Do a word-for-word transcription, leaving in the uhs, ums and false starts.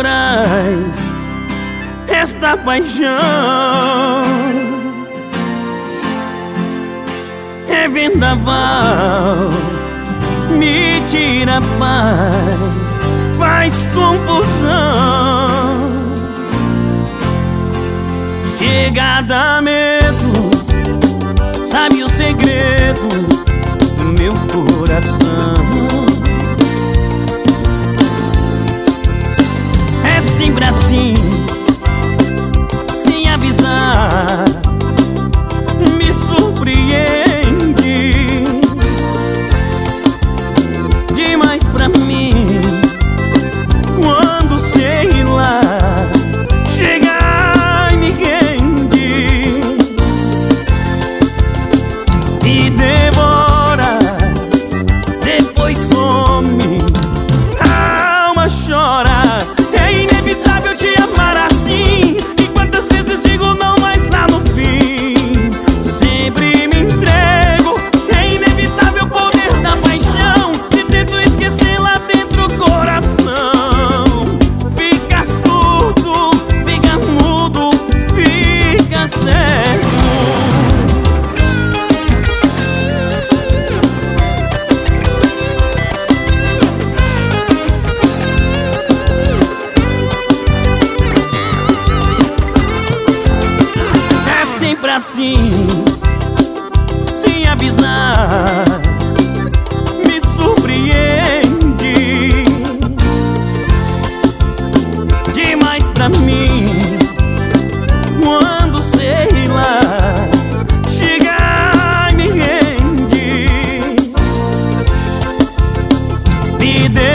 temporais esta paixão é vendaval, me tira a paz, faz confusão. Chega a dar medo, sabe o segredo do meu coração. É sempre assim, sem avisar, me surpreende demais pra mim. Quando sei lá, chega e me rende, me devora, depois some, a alma chora. É inevitável te amar assim, e quantas vezes digo não, mas lá no fim sempre me entrego. É inevitável o poder da paixão, se tento esquecer lá dentro o coração fica surdo, fica mudo, fica cego. Sempre assim, sem avisar, me surpreende demais pra mim. Quando sei lá, chega e me rende, me